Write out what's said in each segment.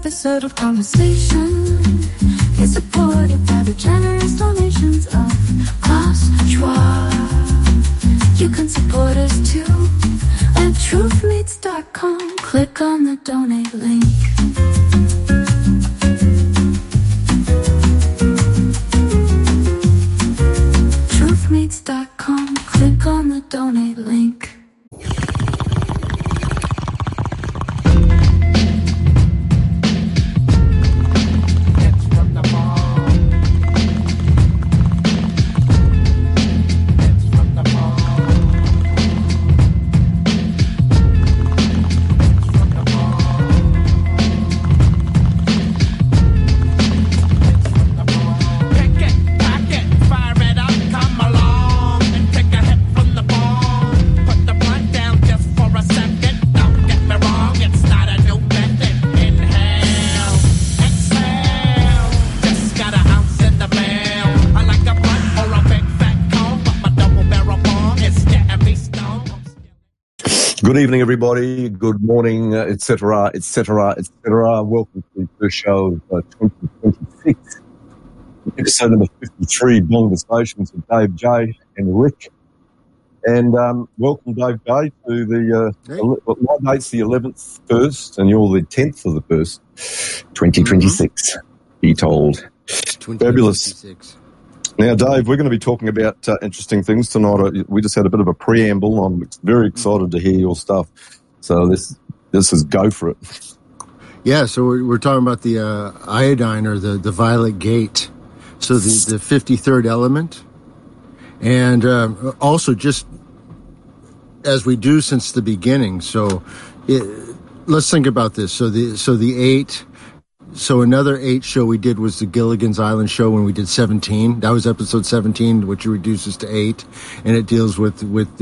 episode of Conversation is supported by the generous donations of Klaus Schwab. You can support us too at truthmeets.com. Click on the donate link. Truthmeets.com. Click on the donate link. Good evening, everybody. Good morning, etc., etc., etc. Welcome to the show of 2026, episode number 53, Bonga Stations with Dave J and Rick. And welcome, Dave J, to the, my date's the 11th first, and you're the 10th of the first, 2026, be told. Fabulous. Now, Dave, we're going to be talking about interesting things tonight. We just had a bit of a preamble. I'm very excited to hear your stuff. So this is go for it. Yeah, so we're talking about the iodine, or the violet gate. So the 53rd element. And also, just as we do since the beginning. So let's think about this. So the 8... So another 8 show we did was the Gilligan's Island show when we did 17. That was episode 17, which reduces to 8, and it deals with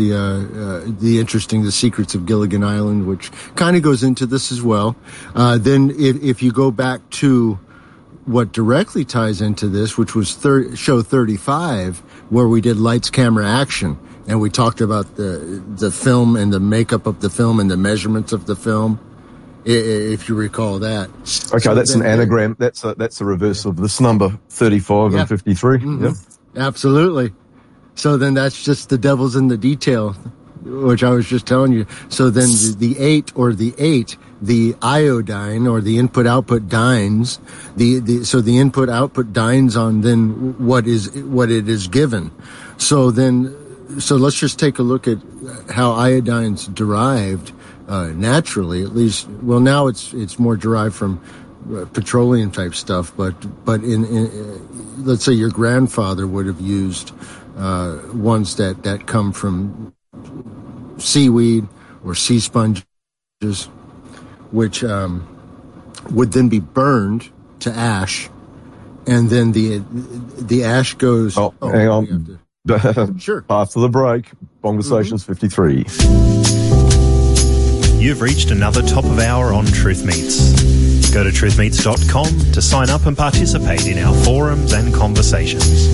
the secrets of Gilligan Island, which kind of goes into this as well. Then if you go back to what directly ties into this, which was show 35, where we did lights, camera, action, and we talked about the film and the makeup of the film and the measurements of the film. If you recall that. Okay, so that's an anagram. That's a reverse of this number, 35 and 53. Mm-hmm. Yep. Absolutely. So then that's just the devil's in the detail, which I was just telling you. So then the 8, the iodine, or the input-output dynes, so the input-output dynes on then what it is given. So let's just take a look at how iodine's derived. Naturally, at least. Well, now it's more derived from petroleum type stuff, but in let's say your grandfather would have used ones that come from seaweed or sea sponges, which would then be burned to ash, and then the ash goes. Oh, hang on. Sure. After the break, Bonga Stations 53. You've reached another top of hour on Truth Meets. Go to truthmeets.com to sign up and participate in our forums and conversations.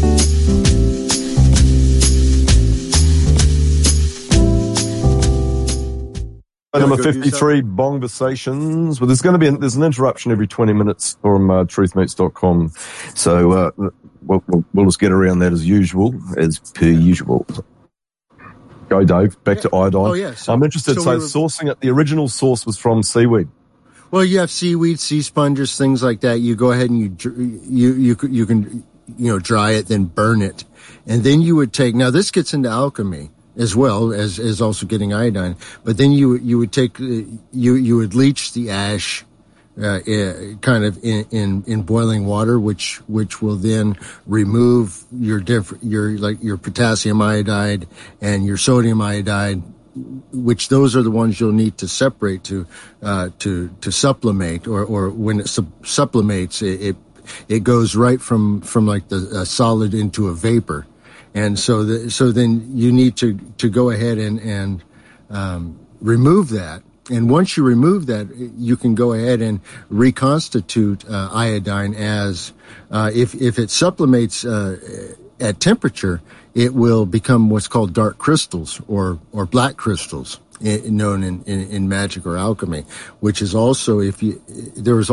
Number 53, Bongasations. Well, there's an interruption every 20 minutes from truthmeets.com. So we'll just get around that as per usual. Go, Dave. Back to iodine. Oh, yeah. I'm interested. So sourcing it, the original source was from seaweed. Well, you have seaweed, sea sponges, things like that. You go ahead and you can dry it, then burn it, and then you would take. Now this gets into alchemy as well as also getting iodine. But then you would take you would leach the ash. Kind of in boiling water, which will then remove your potassium iodide and your sodium iodide, which those are the ones you'll need to separate to supplement, or when it sublimates, it goes right from like the solid into a vapor, and so then you need to go ahead and remove that. And once you remove that, you can go ahead and reconstitute iodine as if it sublimates at temperature, it will become what's called dark crystals or black crystals. known in magic or alchemy, which is also there was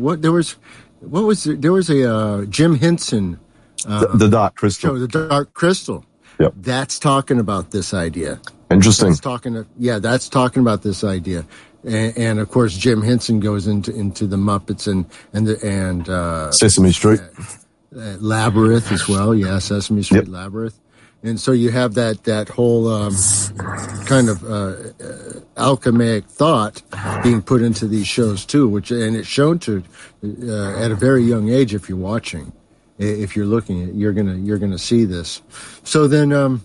a Jim Henson the Dark Crystal show, The Dark Crystal. Yep. That's talking about this idea. Interesting. That's talking about this idea. And of course Jim Henson goes into the Muppets and Sesame Street Labyrinth as well. Yeah, Sesame Street Labyrinth. And so you have that whole kind of alchemic thought being put into these shows too, and it's shown to at a very young age. If you're watching, if you're looking at, you're gonna see this. So then, the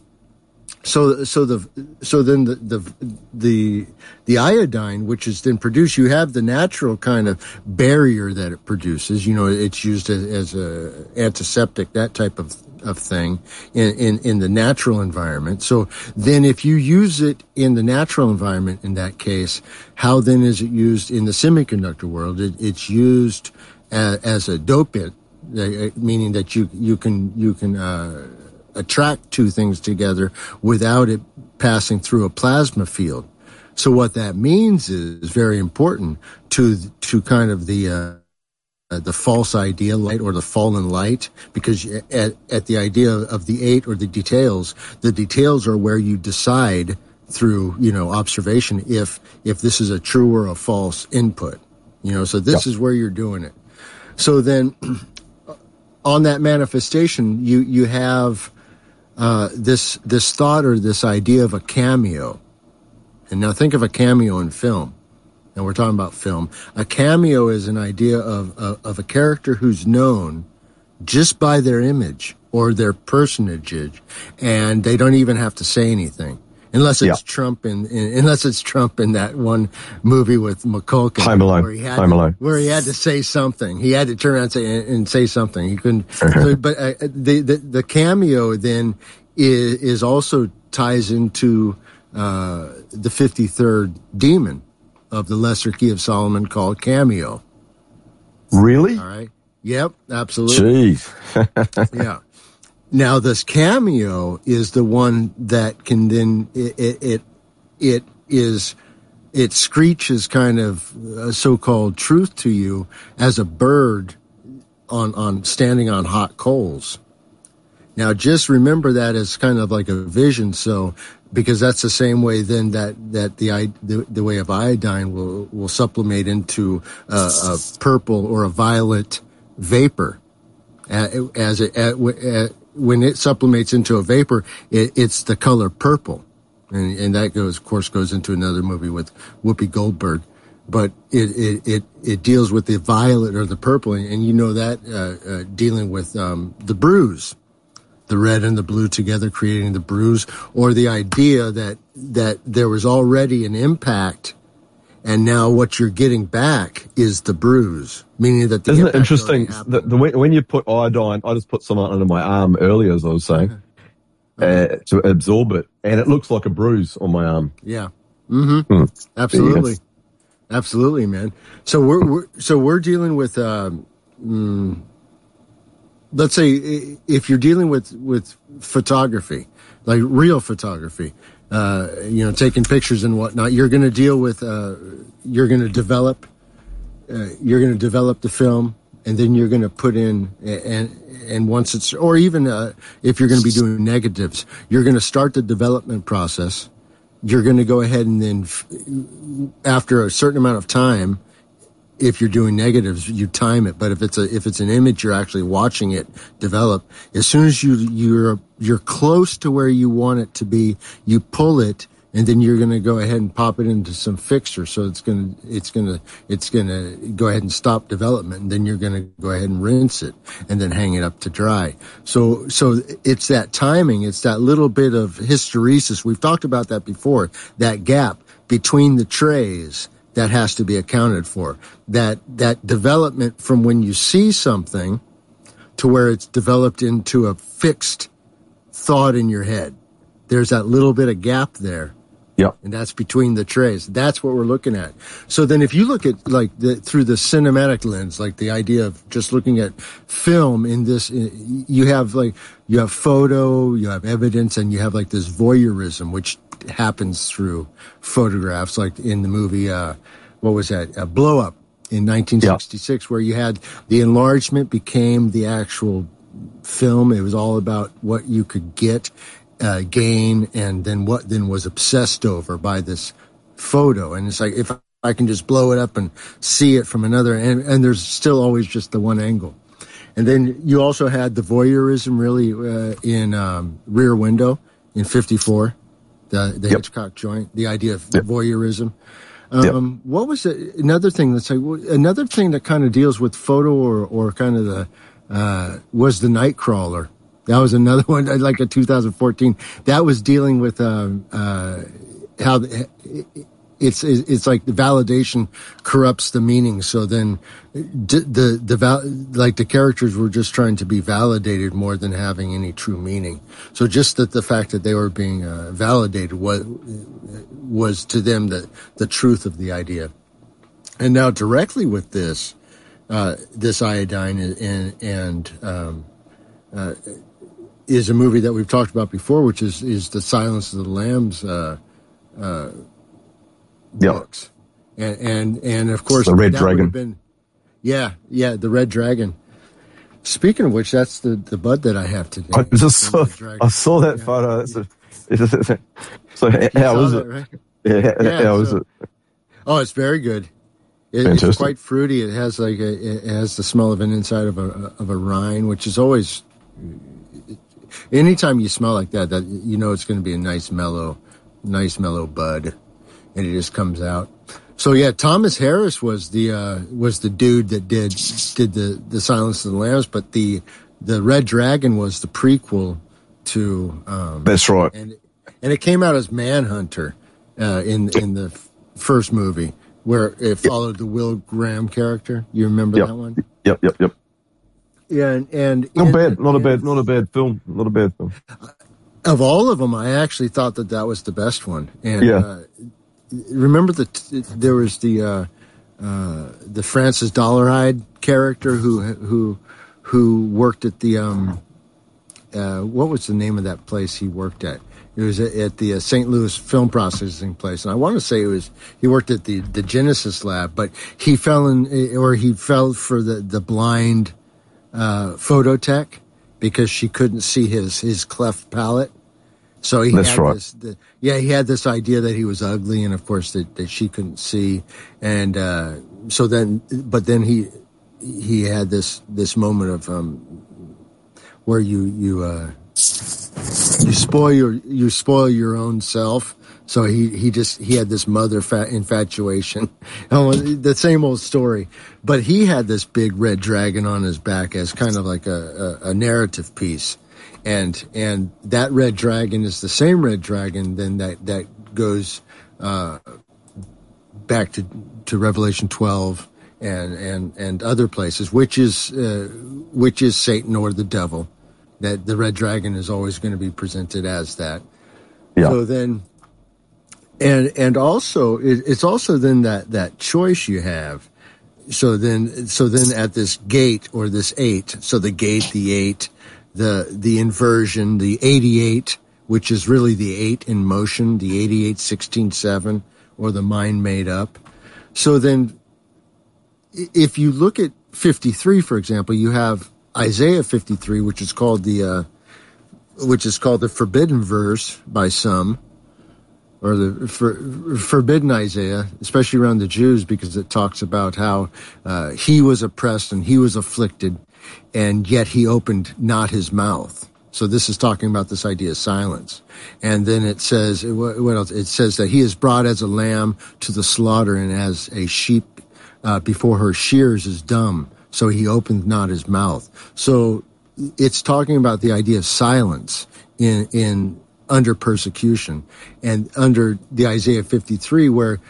iodine, which is then produced, you have the natural kind of barrier that it produces. You know, it's used as a antiseptic, that type of thing in the natural environment. So then if you use it in the natural environment, in that case, how then is it used in the semiconductor world? It's used as a dopant, meaning that you can attract two things together without it passing through a plasma field. So what that means is very important to kind of the false idea light or the fallen light, because at the idea of the eight or the details are where you decide through, observation if this is a true or a false input, so this is where you're doing it. So then on that manifestation, you have this thought or this idea of a cameo. And now think of a cameo in film. And we're talking about film. A cameo is an idea of a character who's known just by their image or their personage, and they don't even have to say anything, unless it's Trump unless it's Trump in that one movie with McCulkin, Home Alone. Where he had to say something. He had to turn around and say something. He couldn't. But the cameo then is also ties into the 53rd demon of the Lesser Key of Solomon, called Cameo. Really? All right. Yep, absolutely. Jeez. Yeah. Now this cameo is the one that can then it screeches kind of a so-called truth to you as a bird on standing on hot coals. Now just remember that as kind of like a vision, so because that's the same way then that the way of iodine will sublimate into a purple or a violet vapor. When it sublimates into a vapor, it's the color purple, and that goes into another movie with Whoopi Goldberg. But it deals with the violet or the purple, and that dealing with the bruise. The red and the blue together creating the bruise, or the idea that there was already an impact, and now what you're getting back is the bruise, meaning that the Isn't it interesting when you put iodine? I just put some under my arm earlier, as I was saying, to absorb it, and it looks like a bruise on my arm. Yeah, absolutely, absolutely, man. So we're dealing with. Let's say if you're dealing with photography, like real photography, taking pictures and whatnot, you're going to deal with, you're going to develop the film, and then you're going to put in, and once it's, or even if you're going to be doing negatives, you're going to start the development process. You're going to go ahead and then, after a certain amount of time, if you're doing negatives, you time it. But if it's an image, you're actually watching it develop. As soon as you're close to where you want it to be, you pull it, and then you're going to go ahead and pop it into some fixture. So it's going to go ahead and stop development, and then you're going to go ahead and rinse it, and then hang it up to dry. So it's that timing. It's that little bit of hysteresis. We've talked about that before. That gap between the trays that has to be accounted for. That development from when you see something to where it's developed into a fixed thought in your head. There's that little bit of gap there. Yep. And that's between the trays. That's what we're looking at. So then if you look at through the cinematic lens, like the idea of just looking at film in this, you have photo, you have evidence, and you have like this voyeurism, which happens through photographs, like in the movie, what was that? Blow Up in 1966, where you had the enlargement became the actual film. It was all about what you could get, gain, and then what then was obsessed over by this photo. And it's like, if I can just blow it up and see it from another, and there's still always just the one angle. And then you also had the voyeurism really in Rear Window in 54, the Hitchcock joint, the idea of voyeurism. What was it? Another thing that's like, another thing that kind of deals with photo or kind of the, was the Nightcrawler. That was another one, like a 2014. That was dealing with, how it's like the validation corrupts the meaning. So then the characters were just trying to be validated more than having any true meaning. So just that the fact that they were being validated was to them the truth of the idea. And now directly with this Iodine is a movie that we've talked about before, which is the Silence of the Lambs, books. And of course, the Red Dragon. The Red Dragon. Speaking of which, that's the bud that I have today. I saw that photo. So how was it? Right? How was it? Oh, it's very good. It's quite fruity. It has it has the smell of an inside of a rind, which is always. Anytime you smell like that you know it's going to be a nice mellow bud, and it just comes out. So yeah, Thomas Harris was the dude that did the Silence of the Lambs, but the Red Dragon was the prequel to. That's right. And it came out as Manhunter in the first movie, where it followed the Will Graham character. You remember that one? Yep. Yeah, and not a bad film. Of all of them, I actually thought that was the best one. And remember there was the Francis Dolarhyde character who worked at the what was the name of that place he worked at? It was at the St. Louis film processing place, and I want to say he worked at the Genesis lab, but he fell for the blind phototech because she couldn't see his cleft palate. So he had this idea that he was ugly, and of course that she couldn't see, and but then he had this moment of where you spoil your own self. So he had this mother infatuation, the same old story. But he had this big red dragon on his back as kind of like a narrative piece, and that red dragon is the same red dragon then that goes back to Revelation 12 and other places, which is Satan or the devil. That the red dragon is always going to be presented as that. Yeah. So then. And also, it's also then that choice you have. So then at this gate or this 8, so the gate, the 8, the inversion, the 88, which is really the 8 in motion, the 88, 16, 7, or the mind made up. So then, if you look at 53, for example, you have Isaiah 53, which is called the forbidden verse by some. Or the forbidden Isaiah, especially around the Jews, because it talks about how he was oppressed and he was afflicted, and yet he opened not his mouth. So this is talking about this idea of silence. And then it says, what else? It says that he is brought as a lamb to the slaughter, and as a sheep before her shears is dumb. So he opened not his mouth. So it's talking about the idea of silence in under persecution, and under the Isaiah 53, where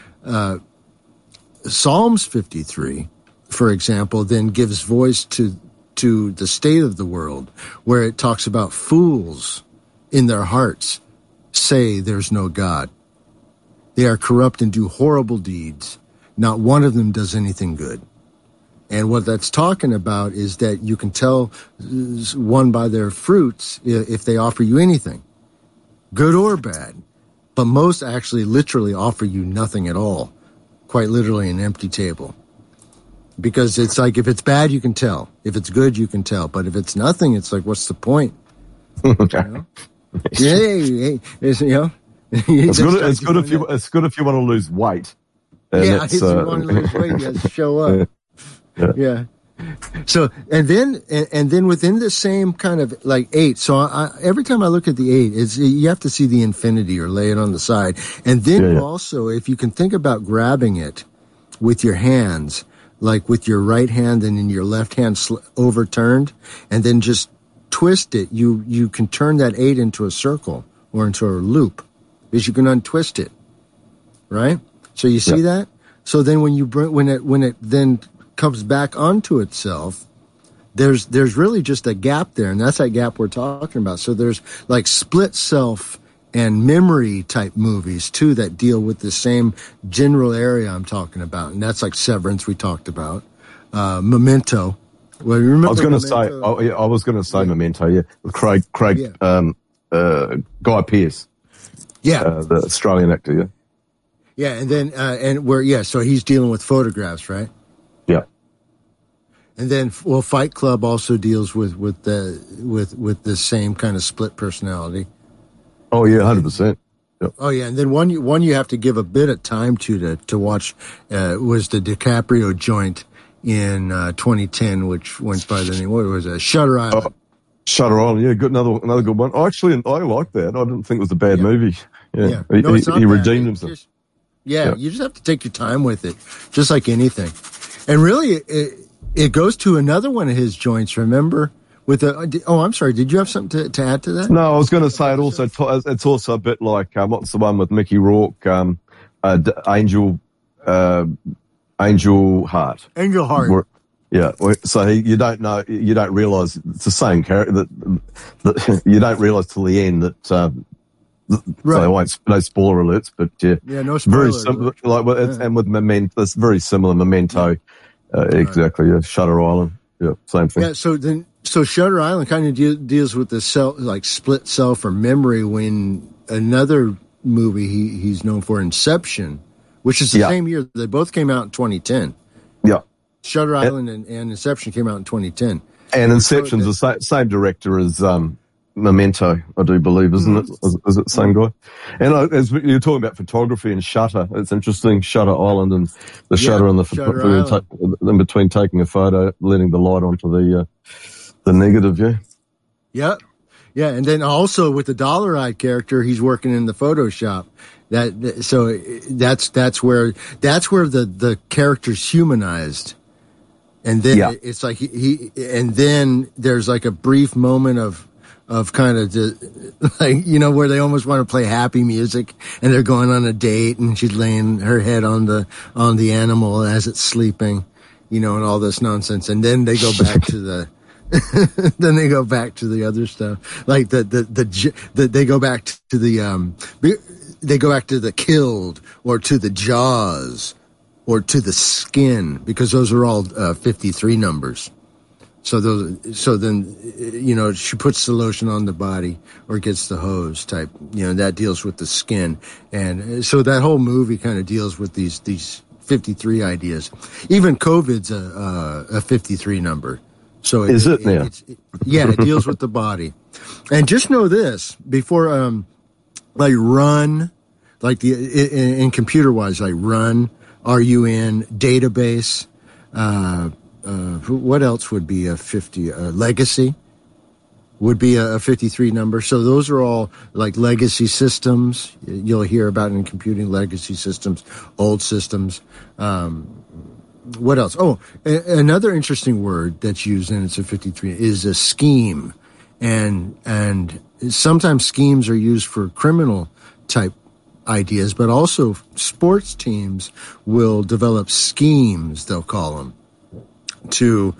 Psalms 53, for example, then gives voice to the state of the world, where it talks about fools in their hearts say there's no God. They are corrupt and do horrible deeds. Not one of them does anything good. And what that's talking about is that you can tell one by their fruits if they offer you anything, good or bad. but most actually literally offer you nothing at all. Quite literally an empty table. Because it's like, if it's bad, you can tell. If it's good, you can tell. But if it's nothing, it's like, what's the point? You know? It's, you know, it's good if you want to lose weight. And if you want to lose weight, you have to show up. Yeah. So, and then within the same kind of like 8. So every time I look at the 8, you have to see the infinity or lay it on the side. And then also, if you can think about grabbing it with your hands, like with your right hand and then your left hand overturned, and then just twist it, you can turn that 8 into a circle or into a loop, because you can untwist it, right? So you see that? So then when it then comes back onto itself, there's really just a gap there, and that's that gap we're talking about. So there's like split self and memory type movies too that deal with the same general area I'm talking about, and that's like Severance we talked about, Memento. Well, you remember I was going to say Memento, with Craig, Guy Pearce, the Australian actor, and then so he's dealing with photographs, right? Yeah. And then, Fight Club also deals with the same kind of split personality. Oh yeah, 100%. Yep. Oh yeah, and then one you have to give a bit of time to watch was the DiCaprio joint in 2010, which went by the name. What was it? Shutter Island. Shutter Island, yeah, good, another good one. Actually, I liked that. I didn't think it was a bad movie. Yeah, no, it's not he bad. redeemed himself. You just have to take your time with it, just like anything. And really, it goes to another one of his joints. Remember, with I'm sorry. Did you have something to add to that? No, I was going to say it's also a bit like what's the one with Mickey Rourke, Angel Heart. Angel Heart. So you don't realise it's the same character. That you don't realise till the end that. Right. So no spoiler alerts, but no spoiler. Very similar, and with Memento, it's very similar. Memento, exactly. Yeah, Shutter Island, same thing. Yeah. So Shutter Island kind of deals with the self, like split self or memory. When another movie he's known for, Inception, which is the same year. They both came out in 2010. Yeah. Shutter Island and Inception came out in 2010. And Inception's the same director as Memento, I do believe, isn't it? Is it the same guy? And as you're talking about photography and shutter, it's interesting, Shutter Island and the shutter and the in between taking a photo, letting the light onto the negative, Yeah, and then also with the Dollar Eye character, he's working in the Photoshop. So that's where the character's humanized. And then it's like and then there's like a brief moment of kind of like, where they almost want to play happy music, and they're going on a date, and she's laying her head on the animal as it's sleeping, and all this nonsense. And then they go back to the other stuff, like they go back to the Killed, or to the Jaws, or to the Skin, because those are all 53 numbers. So then, she puts the lotion on the body or gets the hose type, that deals with the skin. And so that whole movie kind of deals with these 53 ideas. Even COVID's a 53 number. So is it now? It deals with the body. And just know this, before, like run, like in computer wise, like run, RUN, database, what else would be a 50? Legacy would be a 53 number. So those are all like legacy systems. You'll hear about in computing, legacy systems, old systems. What else? Oh, another interesting word that's used, and it's a 53, is a scheme. And sometimes schemes are used for criminal type ideas, but also sports teams will develop schemes, they'll call them, to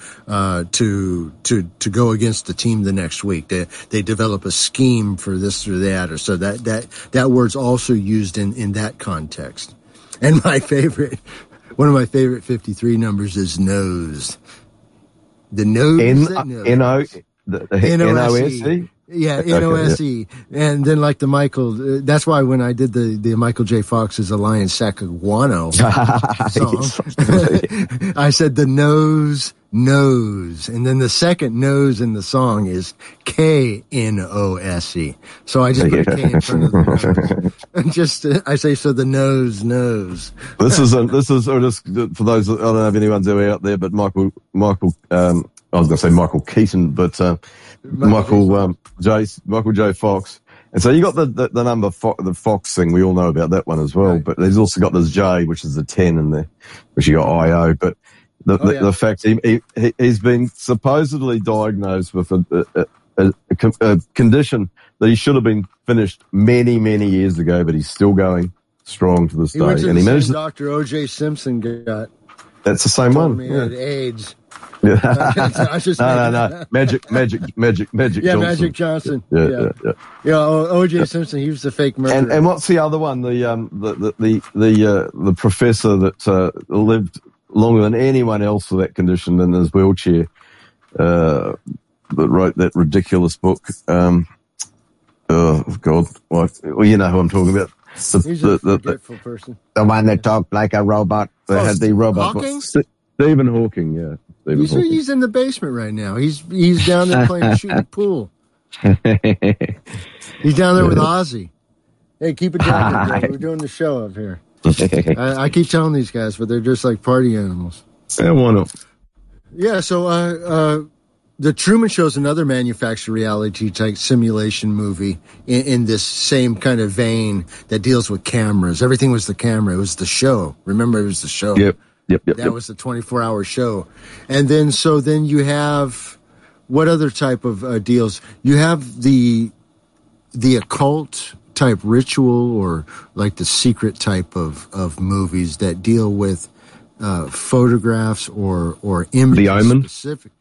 go against the team the next week. They develop a scheme for this or that, or so that word's also used in that context. And one of my favorite 53 numbers is nose. The nose. N-O-S-E? Yeah, NOSE. And then like the Michael, that's why when I did the Michael J. Fox's Alliance Sacaguano song, I said the nose. And then the second nose in the song is KNOSE. So I just put a K in front of the nose. I say, so the nose. This is just for those, I don't know if anyone's ever out there, but Michael, I was going to say Michael Keaton, but, Michael J. Fox. And so you got the number, the Fox thing. We all know about that one as well, right. But there's also got this J, which is the 10 in there, which you got IO, but the fact he's been supposedly diagnosed with a condition that he should have been finished many, many years ago, but he's still going strong to this day. And he managed. Dr. O.J. Simpson got. That's the same one. He had AIDS. Yeah. No. Magic yeah, Johnson. Magic Johnson. Yeah. O.J. Simpson. He was the fake murderer. And what's the other one? The professor that lived longer than anyone else with that condition in his wheelchair, that wrote that ridiculous book. Oh God! Well, you know who I'm talking about. He's a forgetful person. The one that talked like a robot. That had the robot. Hawking? Stephen Hawking. Yeah. He's in the basement right now. He's down there playing shooting pool. He's down there with Ozzy. Hey, keep it down, bro. We're doing the show up here. I keep telling these guys, but they're just like party animals. Yeah, why not? Yeah, so The Truman Show is another manufactured reality type simulation movie in this same kind of vein that deals with cameras. Everything was the camera. It was the show. Remember, it was the show. Yep. That was the 24-hour show. And then you have what other type of deals? You have the occult type ritual, or like the secret type of movies that deal with photographs or images. The Omen? Specific.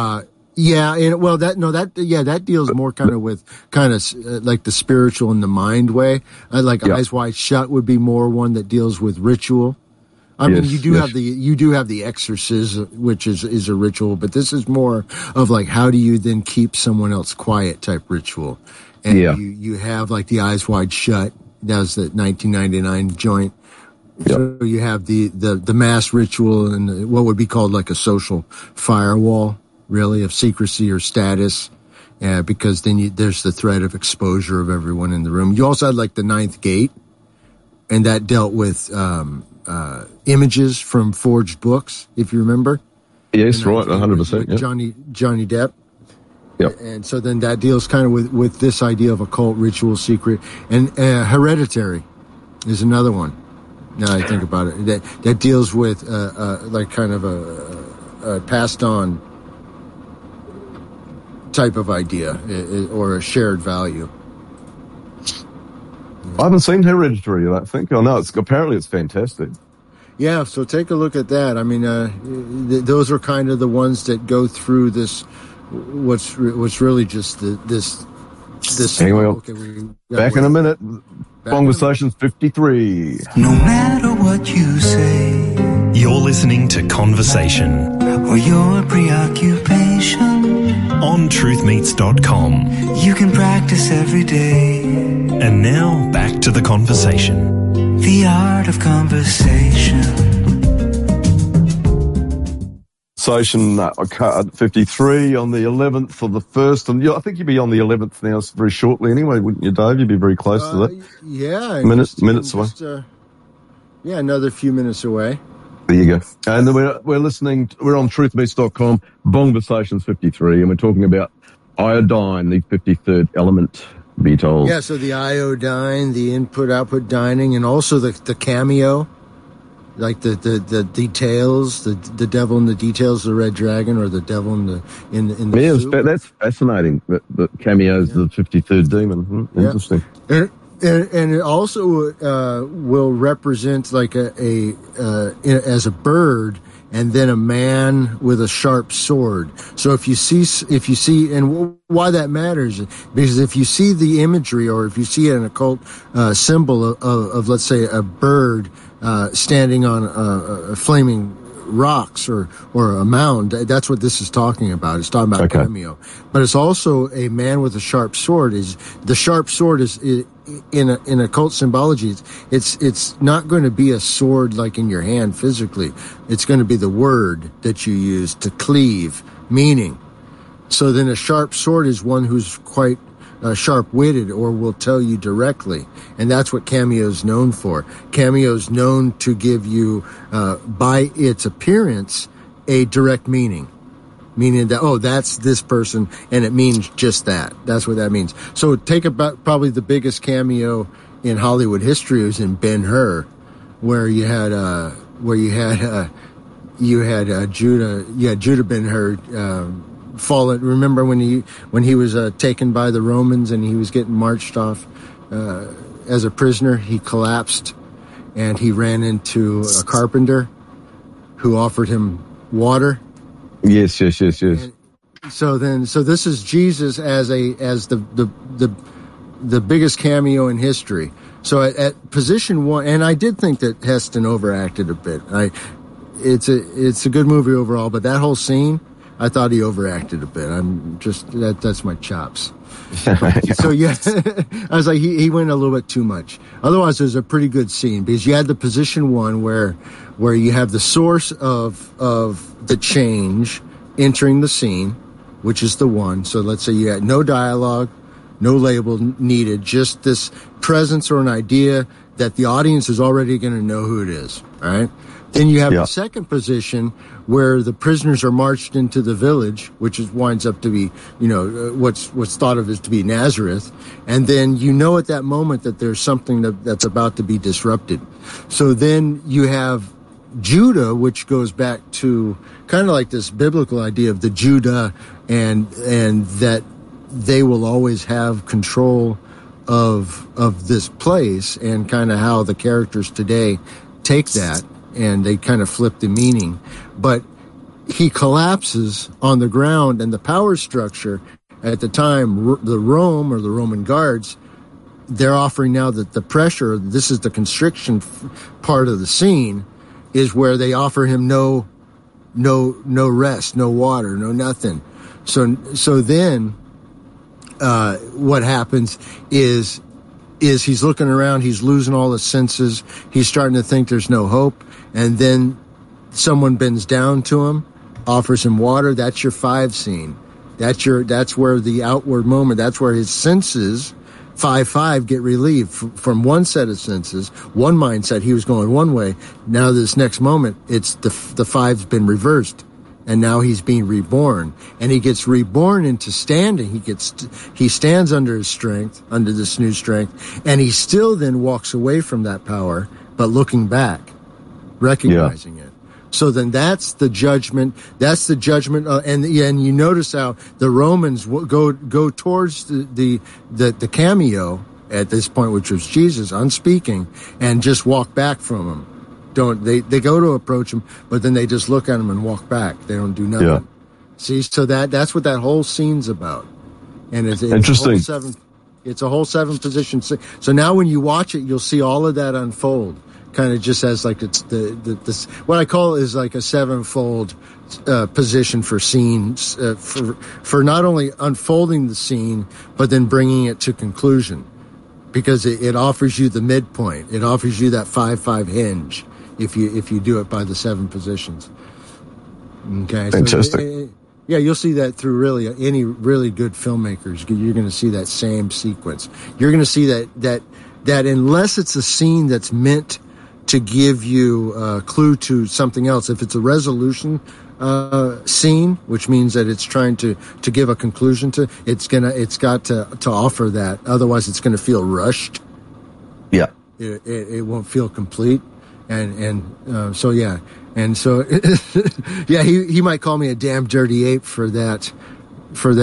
That deals more kind of with like the spiritual and the mind way. Eyes Wide Shut would be more one that deals with ritual. I mean, you do have the Exorcism, which is a ritual, but this is more of like, how do you then keep someone else quiet type ritual? And you have like the Eyes Wide Shut. That was the 1999 joint. Yep. So you have the mass ritual and what would be called like a social firewall, really, of secrecy or status, because then there's the threat of exposure of everyone in the room. You also had like the Ninth Gate, and that dealt with images from forged books, if you remember. Yes, right, 100%. Yep. Johnny Depp. Yep. And so then that deals kind of with this idea of occult, ritual, secret, and Hereditary is another one. Now I think about it, that deals with like kind of a passed on type of idea or a shared value. I haven't seen Hereditary, I don't think. Oh no, apparently it's fantastic. Yeah, so take a look at that. I mean, those are kind of the ones that go through this. What's really just this. Anyway, back in a minute. Conversations 53. No matter what you say, you're listening to Conversation or your preoccupation on truthmeets.com. You can practice every day. And now back to the conversation. The art of conversation. Station 53 on the 11th of the 1st. And I think you'd be on the 11th now very shortly anyway, wouldn't you, Dave? You'd be very close to that. Yeah. Minutes away. Another few minutes away. There you go. And then we're listening, we're on truthmeets.com, Conversations 53, and we're talking about iodine, the 53rd element, be told. Yeah, so the iodine, the input-output dining, and also the cameo. Like the details, the devil in the details, the red dragon, or the devil in the soup. That's fascinating. The cameos, the 53rd demon. Interesting. And it also will represent like as a bird, and then a man with a sharp sword. So if you see, and why that matters, because if you see the imagery, or if you see an occult symbol of let's say a bird standing on a flaming rocks or a mound. That's what this is talking about. It's talking about cameo. But it's also a man with a sharp sword. The sharp sword is in occult symbology. It's not going to be a sword like in your hand physically. It's going to be the word that you use to cleave meaning. So then a sharp sword is one who's quite sharp-witted or will tell you directly. And that's what Cameo is known for. Cameo is known to give you, by its appearance, a direct meaning. Meaning that, oh, that's this person, and it means just that. That's what that means. So take about probably the biggest cameo in Hollywood history was in Ben-Hur, where you had Judah Ben-Hur, fallen. Remember when he was taken by the Romans and he was getting marched off as a prisoner? He collapsed and he ran into a carpenter who offered him water. Yes. And so this is Jesus as the biggest cameo in history. So at position one, and I did think that Heston overacted a bit. It's a good movie overall, but that whole scene, I thought he overacted a bit. That's my chops. So yeah, I was like, he went a little bit too much. Otherwise, it was a pretty good scene because you had the position one where you have the source of the change entering the scene, which is the one. So let's say you had no dialogue, no label needed, just this presence or an idea that the audience is already going to know who it is. All right. Then you have the second position where the prisoners are marched into the village, which winds up to be, what's thought of as to be Nazareth. And then at that moment that there's something that's about to be disrupted. So then you have Judah, which goes back to kind of like this biblical idea of the Judah and that they will always have control of this place, and kind of how the characters today take that. And they kind of flip the meaning. But he collapses on the ground, and the power structure at the time, the Roman guards, they're offering now that the pressure, this is the constriction part of the scene, is where they offer him no rest, no water, no nothing. So then what happens is he's looking around, he's losing all his senses, he's starting to think there's no hope. And then someone bends down to him, offers him water. That's your 5 scene. That's where the outward moment, that's where his senses, 5 get relieved from one set of senses, one mindset. He was going one way. Now this next moment, it's the 5's been reversed. And now he's being reborn. And he gets reborn into standing. He stands under his strength, under this new strength. And he still then walks away from that power, but looking back. Recognizing it. So then that's the judgment. That's the judgment. And you notice how the Romans go towards the cameo at this point, which was Jesus, unspeaking, and just walk back from him. They go to approach him, but then they just look at him and walk back. They don't do nothing. Yeah. See, so that's what that whole scene's about. And it's interesting. It's a whole 7 position. So now when you watch it, you'll see all of that unfold. Kind of just as like it's this what I call is like a 7-fold position for scenes for not only unfolding the scene but then bringing it to conclusion, because it offers you the midpoint. It offers you that 5-5 hinge if you do it by the 7 positions. Okay, fantastic. Yeah, you'll see that through really any really good filmmakers. You're going to see that same sequence. You're going to see that unless it's a scene that's meant to give you a clue to something else. If it's a resolution scene, which means that it's trying to give a conclusion to, it's got to offer that. Otherwise, it's going to feel rushed. Yeah, it won't feel complete, so yeah, and so yeah, he might call me a damn dirty ape for that. For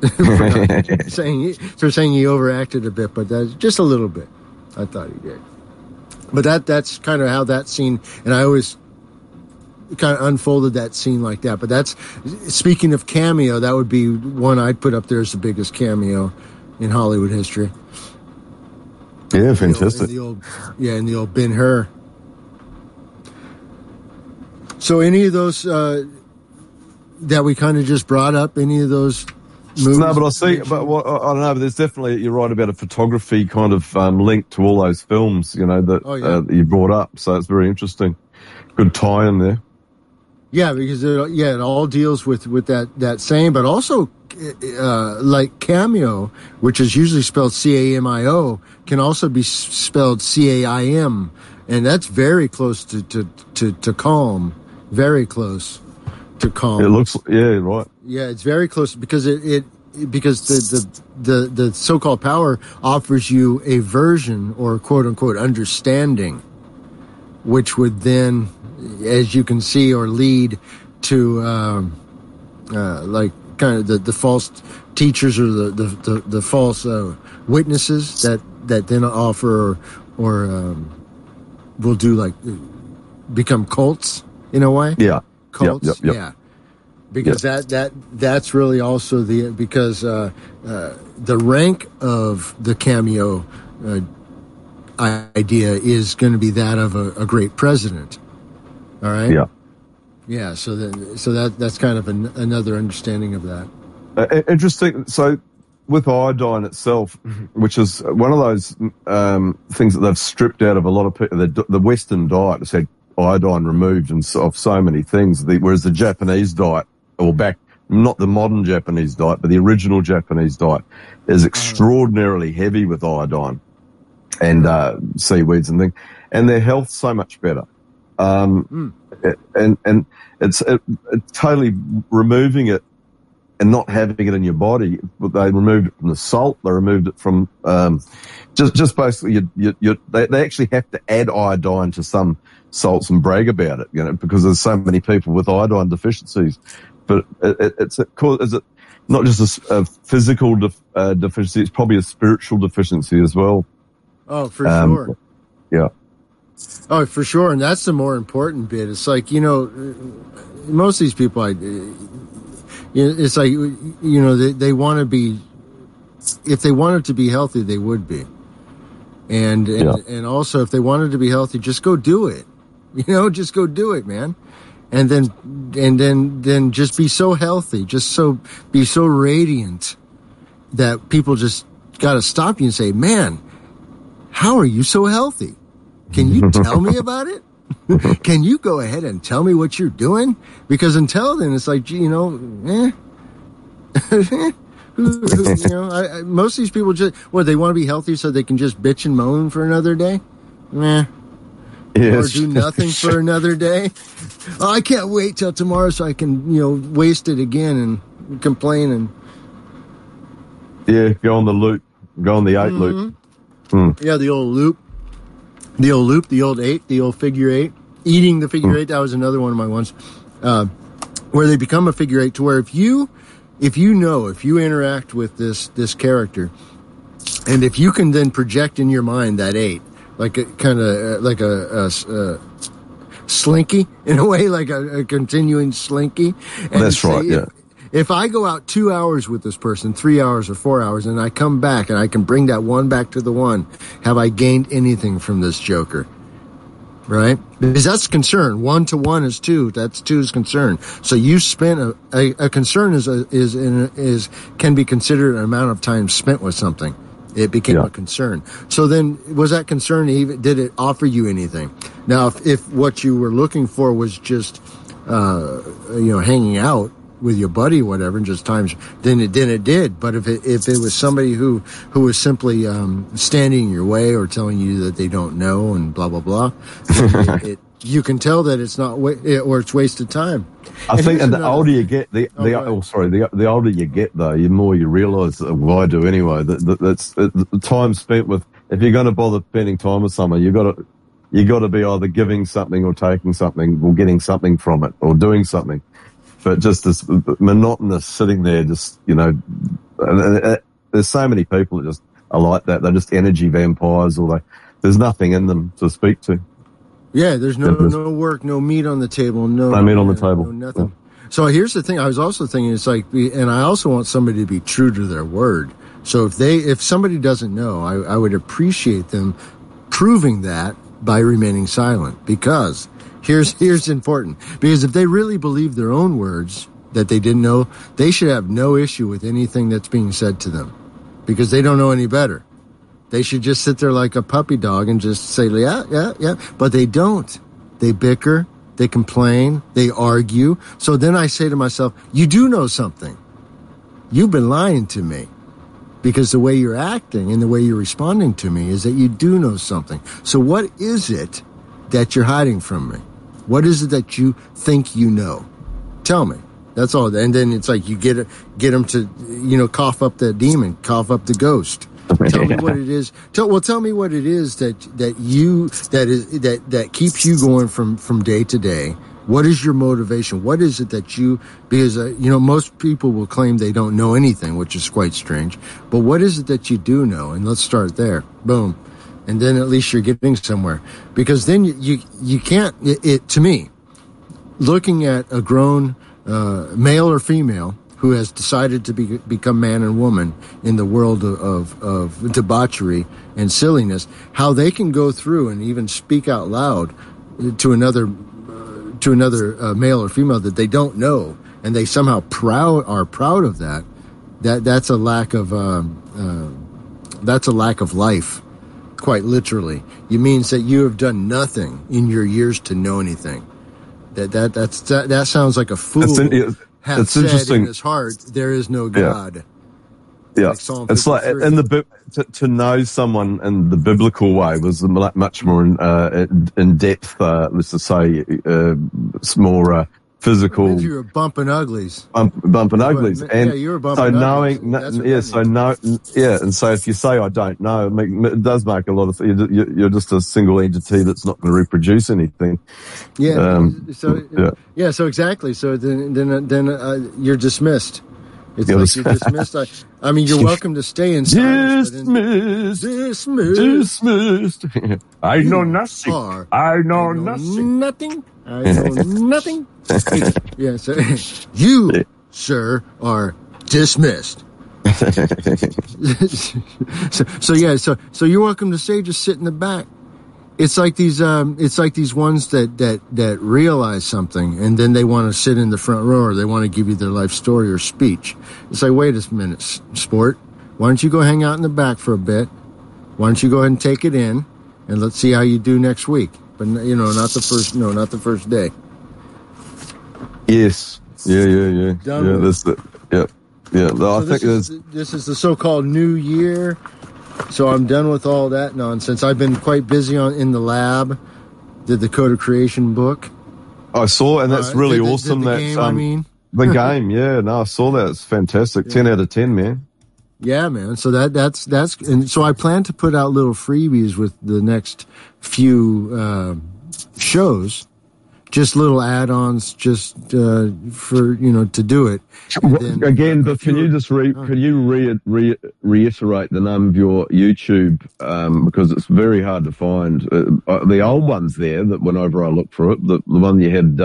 saying he overacted a bit, but that's just a little bit. I thought he did. But that's kind of how that scene, and I always kind of unfolded that scene like that. But that's, speaking of cameo, that would be one I'd put up there as the biggest cameo in Hollywood history. Yeah, fantastic. In the old Ben-Hur. So any of those that we kind of just brought up, any of those movies? No, but I see. But I don't know. But there's definitely, you're right about a photography kind of link to all those films, that you brought up. So it's very interesting. Good tie in there. Yeah, because it all deals with that same, but also like cameo, which is usually spelled CAMIO, can also be spelled CAIM, and that's very close to calm. Very close to calm. It looks, right. Yeah, it's very close because because the so-called power offers you a version or quote unquote understanding, which would then, as you can see, or lead to like kind of the false teachers or the false witnesses that then offer or will do like become cults in a way. Yeah. Cults. Yep. Yeah. Because that's really also because the rank of the cameo idea is going to be that of a great president. All right. Yeah. Yeah. So that's kind of another understanding of that. Interesting. So with iodine itself, which is one of those things that they've stripped out of a lot of people, the Western diet has had iodine removed of so many things, whereas the Japanese diet, or not the modern Japanese diet, but the original Japanese diet, is extraordinarily heavy with iodine and seaweeds and things, and their health's so much better. And it's totally removing it and not having it in your body. They removed it from the salt. They removed it from just basically they actually have to add iodine to some salts and brag about it, because there's so many people with iodine deficiencies. But is it not just a physical deficiency? It's probably a spiritual deficiency as well. Oh, for sure. Yeah. Oh, for sure. And that's the more important bit. It's like, most of these people, it's like, they want to be, if they wanted to be healthy, they would be. And also if they wanted to be healthy, just go do it. Just go do it, man. And then just be so healthy, be so radiant that people just got to stop you and say, man, how are you so healthy? Can you tell me about it? Can you go ahead and tell me what you're doing? Because until then, it's like, most of these people they want to be healthy so they can just bitch and moan for another day? Yes. Or do nothing for another day? Oh, I can't wait till tomorrow so I can, waste it again and complain and... Yeah, go on the loop. Go on the 8 loop. Yeah, the old loop. The old loop, the old 8, the old figure 8. Eating the figure 8, that was another one of my ones. Where they become a figure 8 to where if you interact with this character, and if you can then project in your mind that 8, like a kind of like a slinky in a way, like a continuing slinky. And that's right. Yeah. If I go out 2 hours with this person, 3 hours or 4 hours, and I come back and I can bring that 1 back to the 1, have I gained anything from this Joker? Right? Because that's concern. 1 to 1 is 2. That's 2's concern. So you spent a concern can be considered an amount of time spent with something. It became a concern. So then, was that concern did it offer you anything? Now, if what you were looking for was just, hanging out with your buddy or whatever, and just times, then it did. But if it was somebody who was simply standing in your way or telling you that they don't know and blah blah blah, you can tell that it's not or it's wasted time. I think, and the older you get, the older you get though, the more you realise. Well, I do anyway. That's the time spent with. If you're going to bother spending time with someone, you got to be either giving something or taking something or getting something from it or doing something. But just this monotonous sitting there, just, there's so many people that just are like that. They're just energy vampires, or there's nothing in them to speak to. Yeah, there's no work, no meat on the table, no meat on the table, no nothing. Yeah. So here's the thing. I was also thinking, it's like, and I also want somebody to be true to their word. So if somebody doesn't know, I would appreciate them proving that by remaining silent. Because here's important. Because if they really believe their own words that they didn't know, they should have no issue with anything that's being said to them, because they don't know any better. They should just sit there like a puppy dog and just say, yeah. But they don't. They bicker, they complain, they argue. So then I say to myself, you do know something. You've been lying to me, because the way you're acting and the way you're responding to me is that you do know something. So what is it that you're hiding from me? What is it that you think you know? Tell me. That's all. And then it's like you get them to, cough up that demon, cough up the ghost. Tell me what it is. Tell me what it is that keeps you going from day to day. What is your motivation? What is it that because most people will claim they don't know anything, which is quite strange. But what is it that you do know? And let's start there. Boom. And then at least you're getting somewhere. Because then you can't, to me, looking at a grown male or female who has decided to become man and woman in the world of debauchery and silliness, how they can go through and even speak out loud to another male or female that they don't know, and they somehow are proud of that. That's a lack of life, quite literally. It means that you have done nothing in your years to know anything. That sounds like a fool. Has said interesting. In his heart, there is no God. Yeah, like it's like in to know someone in the biblical way was much more in depth. Let's just say it's more physical. You were bumping uglies. Bumping uglies, and you were bumping so uglies. And so if you say I don't know, it does make a lot of. You're just a single entity that's not going to reproduce anything. Yeah. So exactly. So then you're dismissed. It's you're dismissed. I mean, you're welcome to stay in silence. Dismissed. I know nothing. I know nothing. I know nothing. Yeah. So you, sir, are dismissed. So you're welcome to stay. Just sit in the back. It's like these ones that realize something and then they want to sit in the front row, or they want to give you their life story or speech. It's like, wait a minute, sport. Why don't you go hang out in the back for a bit? Why don't you go ahead and take it in, and let's see how you do next week. But not the first day. Yes. Yeah. Done That's it. Yeah. So this is the so-called new year. So I'm done with all that nonsense. I've been quite busy in the lab. Did the Code of Creation book. I saw, and that's really awesome. The game, the game. Yeah, no, I saw that. It's fantastic. Yeah. 10 out of 10, man. Yeah, man. So that's and so I plan to put out little freebies with the next few shows. Just little add-ons, just for to do it. Again, but can you just reiterate the name of your YouTube because it's very hard to find the old ones there. That whenever I look for it, the one you had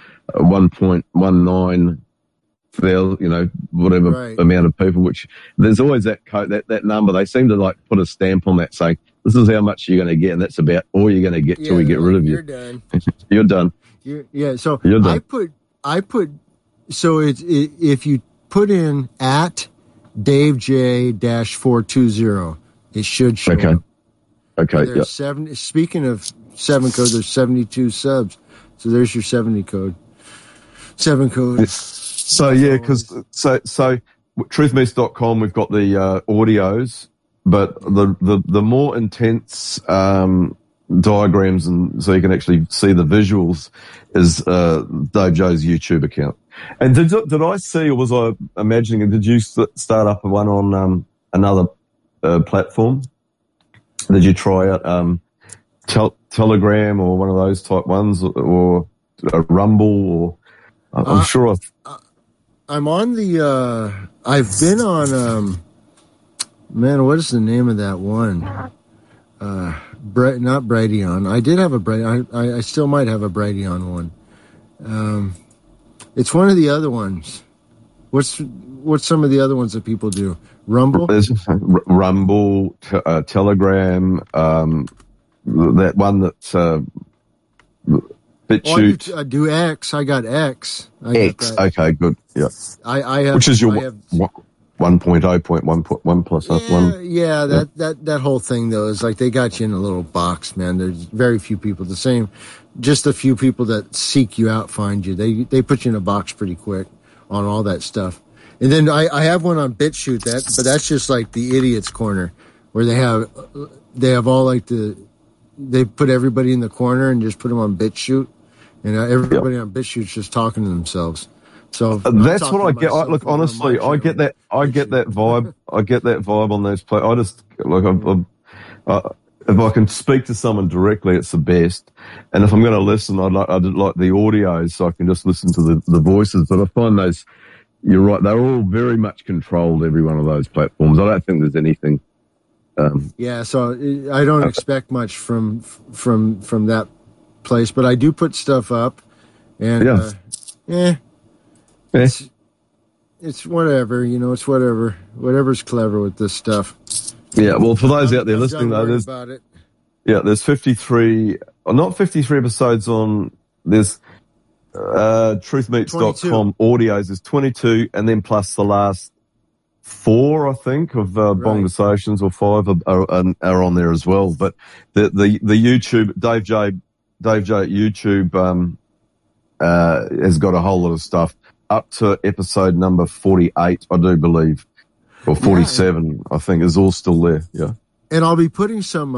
1.19. Whatever right. amount of people, which there's always that code, that number. They seem to like put a stamp on that saying, this is how much you're going to get, and that's about all you're going to get till we get rid of you. You're done. You're done. So you're done. I put, so if you put in at Dave J-420, it should show up. Okay. There's 70, speaking of 7 code, there's 72 subs. So there's your 70 code. 7 code. So because truthmeets.com, we've got the audios, but the more intense diagrams, and so you can actually see the visuals, is Dave Joe's YouTube account. And did I see, or was I imagining, and did you start up one on another platform? Did you try out Telegram or one of those type ones, or Rumble, or I'm sure I'm on the I've been on man, what is the name of that one? Not Brighteon. I did have a Brighteon. I still might have a Brighteon one. It's one of the other ones. What's some of the other ones that people do? Rumble? There's Rumble, Telegram, that one that BitChute. I do X. I got X. X. Okay, good. Yeah. I have. Which is your I have, 1.0.1 plus yeah, 1. Yeah, that whole thing though is like they got you in a little box, man. There's very few people the same. Just a few people that seek you out find you. They put you in a box pretty quick on all that stuff. And then I have one on BitChute but that's just like the idiot's corner where they have all like they put everybody in the corner and just put them on BitChute, and everybody on BitChute's just talking to themselves. So that's what I get. Look, honestly, I get that vibe. I get that vibe on those plays. I just if I can speak to someone directly, it's the best. And if I'm going to listen, I'd like the audio so I can just listen to the voices. But I find those, you're right, they're all very much controlled, every one of those platforms. I don't think there's anything. So I don't expect much from that place, but I do put stuff up, and it's whatever, it's whatever's clever with this stuff. Yeah, well, for those out there listening, though, there's 53, not 53 episodes on, there's truthmeets.com audios, there's 22, and then plus the last 4, I think, of Bongasations, or 5 are on there as well. But the YouTube, Dave J at YouTube has got a whole lot of stuff up to episode number 48, I do believe, or 47, I think, is all still there. Yeah. And I'll be putting some,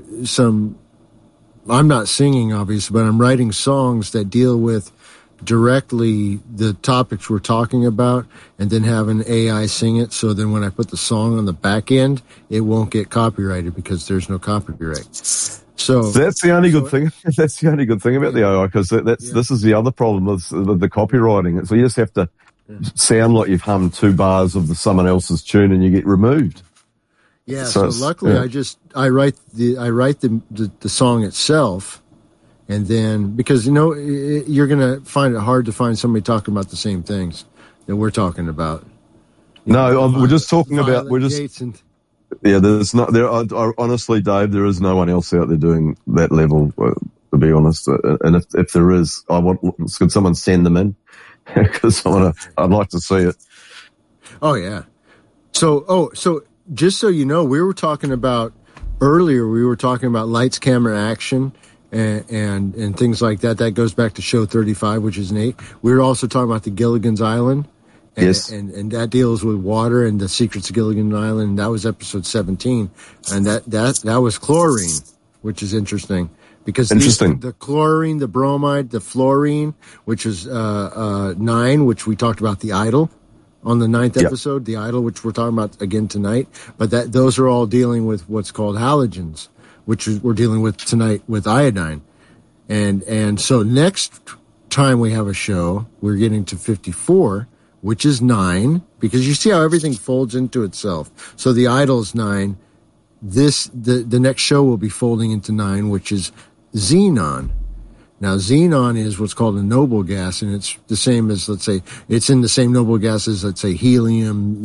I'm not singing, obviously, but I'm writing songs that deal with directly the topics we're talking about, and then have an AI sing it. So then when I put the song on the back end, it won't get copyrighted because there's no copyright. So that's the only good thing. That's the only good thing about the AI, because this is the other problem with the copywriting. So you just have to sound like you've hummed 2 bars of someone else's tune and you get removed. Yeah. So luckily, I write the song itself, and then because you're gonna find it hard to find somebody talking about the same things that we're talking about. We're just talking about there's not there. Honestly, Dave, there is no one else out there doing that level. To be honest, and if there is, could someone send them in? Because I'd like to see it. Oh yeah. So just so you know, we were talking about lights, camera, action, and things like that. That goes back to show 35, which is Nate. We were also talking about the Gilligan's Island. And that deals with water and the secrets of Gilligan's Island. And that was episode 17. And that was chlorine, which is interesting. Because the chlorine, the bromide, the fluorine, which is 9, which we talked about the idol on the 9th episode, the idol, which we're talking about again tonight. But those are all dealing with what's called halogens, which we're dealing with tonight with iodine. And so next time we have a show, we're getting to 54, which is 9, because you see how everything folds into itself. So the idol is 9. The next show will be folding into 9, which is xenon. Now, xenon is what's called a noble gas, and it's the same as, let's say, it's in the same noble gas as, let's say, helium,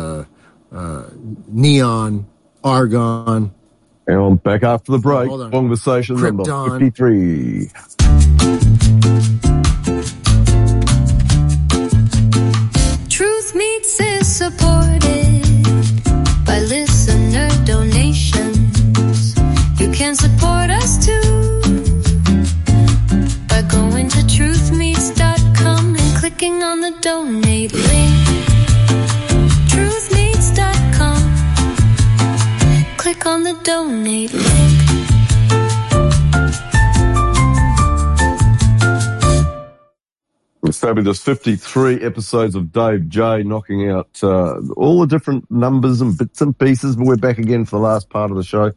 neon, argon. And I'm back after the break. Conversation number 53. Truth Meets is supported by listener donations. You can support us too by going to truthmeets.com and clicking on the donate link. Truthmeets.com. Click on the donate link. It's fabulous. 53 episodes of Dave J knocking out all the different numbers and bits and pieces, but we're back again for the last part of the show.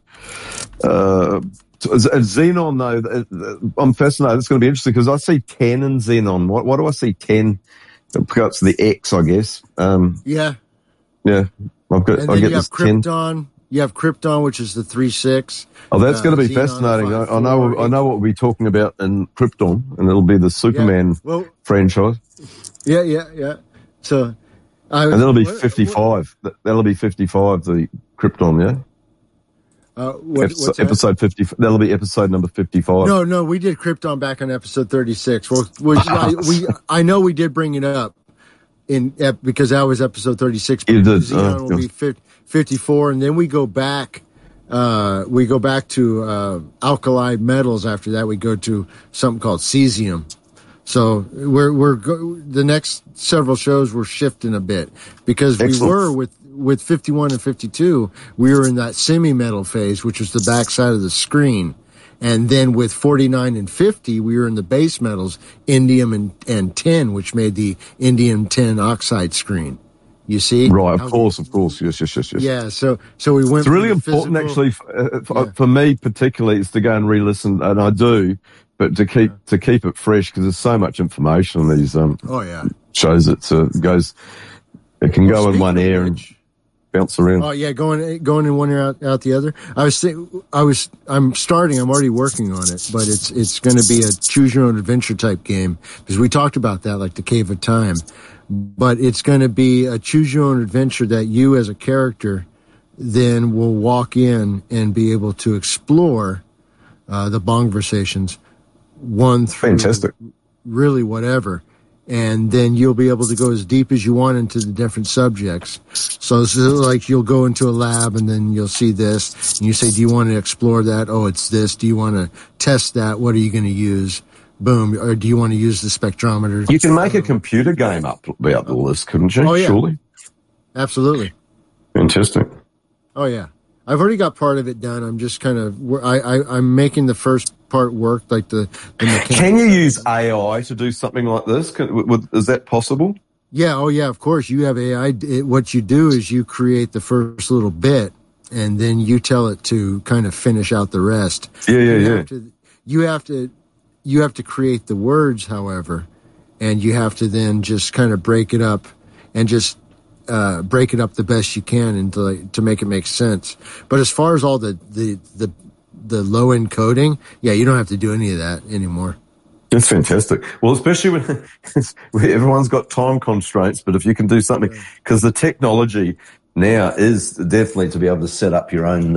Xenon, though, I'm fascinated. It's going to be interesting because I see 10 in Xenon. What do I see 10? Perhaps the X, I guess. Yeah. I get this Krypton. 10. You have Krypton, which is the 3/6. Oh, that's going to be fascinating. I know what we'll be talking about in Krypton, and it'll be the Superman franchise. Yeah. So, and that'll be 55. That'll be 55. The Krypton, yeah. What's that? Episode 50. That'll be episode number 55. No, we did Krypton back on episode 36. Well, I know we did bring it up because that was episode 36. You did. Xenon will be 54, and then we go back. We go back to alkali metals. After that, we go to something called cesium. So the next several shows we're shifting a bit because we were with 51 and 52, we were in that semi-metal phase, which was the backside of the screen. And then with 49 and 50, we were in the base metals, indium and tin, which made the indium tin oxide screen. You see? Right, of course. Yes. Yeah, so we went. It's really important, actually, for me particularly, is to go and re-listen, and I do, but to keep it fresh because there's so much information on these shows. It can go in one ear and bounce around. Oh yeah, going in one ear out the other. I'm already working on it, but it's going to be a choose your own adventure type game because we talked about that, like the Cave of Time. But it's going to be a choose your own adventure that you as a character then will walk in and be able to explore the Bongversations 1 through Fantastic. Really whatever. And then you'll be able to go as deep as you want into the different subjects. So like you'll go into a lab and then you'll see this and you say, do you want to explore that? Oh, it's this. Do you want to test that? What are you going to use? Boom. Or do you want to use the spectrometer? You can make a computer game up about all this, couldn't you? Oh, yeah. Surely. Absolutely. Fantastic. Oh, yeah. I've already got part of it done. I'm just kind of, I'm making the first part work, like the mechanics. Can you use AI to do something like this? Is that possible? Yeah. Oh, yeah. Of course. You have AI. What you do is you create the first little bit, and then you tell it to kind of finish out the rest. Yeah. You have to create the words, however, and you have to then just kind of break it up and just break it up the best you can and to make it make sense. But as far as all the low end coding, yeah, you don't have to do any of that anymore. That's fantastic. Well, especially when everyone's got time constraints, but if you can do something, because the technology now is definitely to be able to set up your own,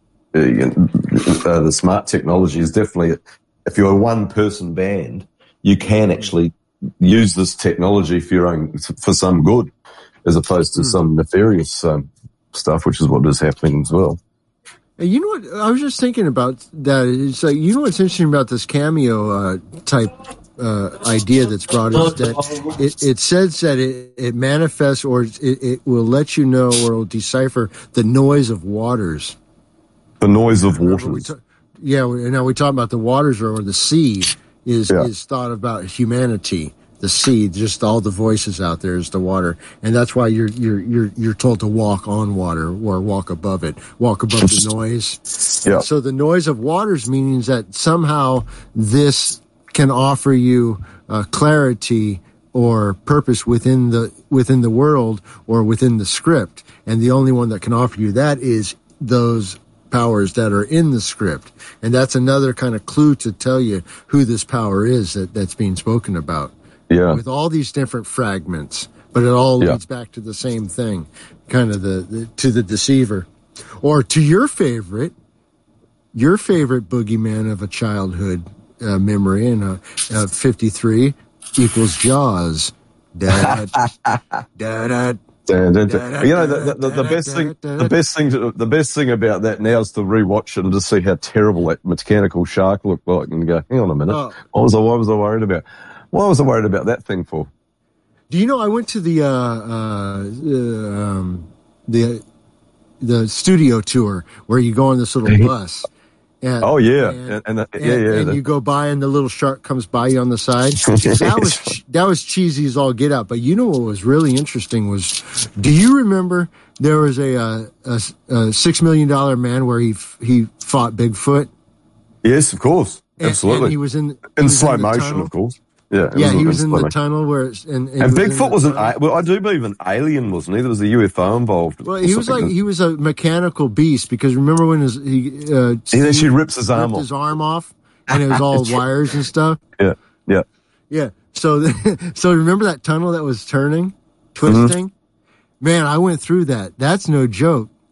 the smart technology is definitely, if you're a one-person band, you can actually use this technology for some good, as opposed to some nefarious stuff, which is what is happening as well. And you know what? I was just thinking about that. It's like, you know what's interesting about this cameo type idea that's brought is that it says that it manifests or it will let you know or will decipher the noise of waters. The noise of waters. Now we talk about the waters or the sea is thought about humanity. The sea, just all the voices out there is the water, and that's why you're told to walk on water or walk above it, walk above the noise. Yeah. So the noise of waters means that somehow this can offer you clarity or purpose within the world or within the script, and the only one that can offer you that is those powers that are in the script, and that's another kind of clue to tell you who this power is that's being spoken about. Yeah. With all these different fragments, but it all leads back to the same thing, kind of to the deceiver, or to your favorite boogeyman of a childhood memory, and 53 equals Jaws. Da, da, da, the best thing about that now is to rewatch it and to see how terrible that mechanical shark looked like, and go, hang on a minute, what was I worried about? What was I worried about that thing for? Do you know I went to the studio tour where you go on this little bus? And, and you go by and the little shark comes by you on the side. That was cheesy as all get out. But you know what was really interesting was, do you remember there was a $6 million man where he fought Bigfoot? Yes, of course, absolutely. And he was in slow motion, of course. Yeah, he was in the tunnel where, and Bigfoot was I do believe an alien, wasn't he? There was a UFO involved. Well, he was a mechanical beast, because remember when he actually rips his arm off, and it was all wires and stuff. Yeah. So remember that tunnel that was twisting? Mm-hmm. Man, I went through that. That's no joke.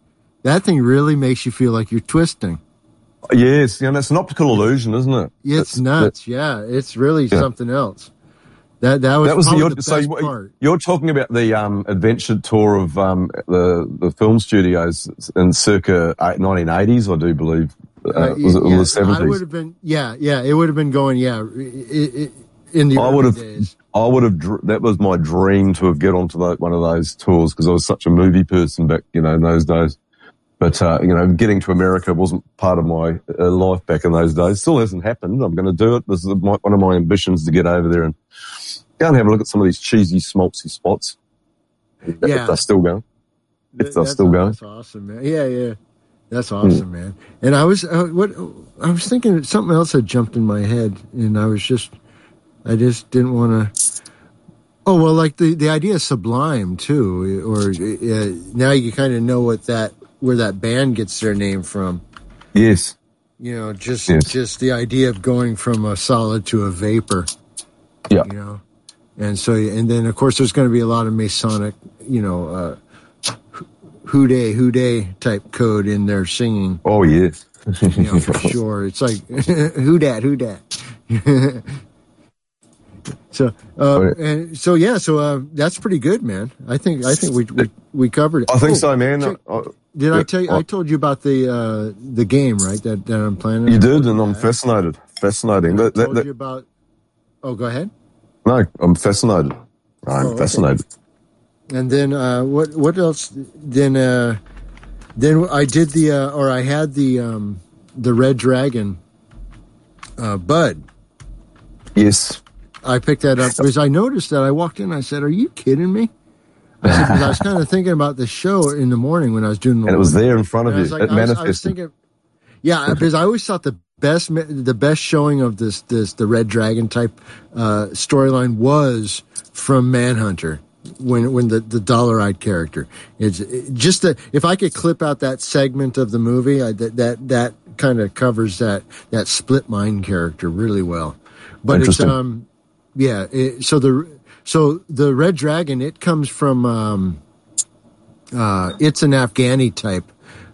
that thing really makes you feel like you're twisting. Yes, it's an optical illusion, isn't it? It's nuts. Yeah, it's really something else. That was the best part. You're talking about the adventure tour of the film studios in circa 1980s, I do believe. Was it the 70s? I would have been. Yeah. It would have been going. Yeah, in the early days. I would have. That was my dream to have get onto one of those tours because I was such a movie person back, in those days. But, getting to America wasn't part of my life back in those days. Still hasn't happened. I'm going to do it. This is one of my ambitions to get over there and go and have a look at some of these cheesy, schmaltzy spots. If they're still going. That's awesome, man. Yeah. That's awesome, man. And I was thinking something else had jumped in my head, and I just didn't want to. Oh, well, like the idea of Sublime too, or now you kind of know where that band gets their name from. Yes. Just the idea of going from a solid to a vapor. Yeah. And so, and then of course there's going to be a lot of Masonic, hooday type code in their singing. Oh, yes. For sure. It's like, who dat? So, that's pretty good, man. I think we covered it. I think so, man. Did I tell you? I told you about the game, right? That I'm planning. You did, and I'm fascinated. Fascinating. I told you about. Oh, go ahead. No, I'm fascinated. I'm fascinated. And then what else? Then I did I had the Red Dragon bud. Yes. I picked that up because I noticed that. I walked in. I said, "Are you kidding me?" I was kind of thinking about the show in the morning when I was doing the. And it was there in front of you. It manifested. I was thinking, because I always thought the best showing of the Red Dragon type storyline was from Manhunter when the dollar-eyed character. It's just that if I could clip out that segment of the movie, that kind of covers that split mind character really well. But it's So the Red Dragon, it comes from it's an Afghani type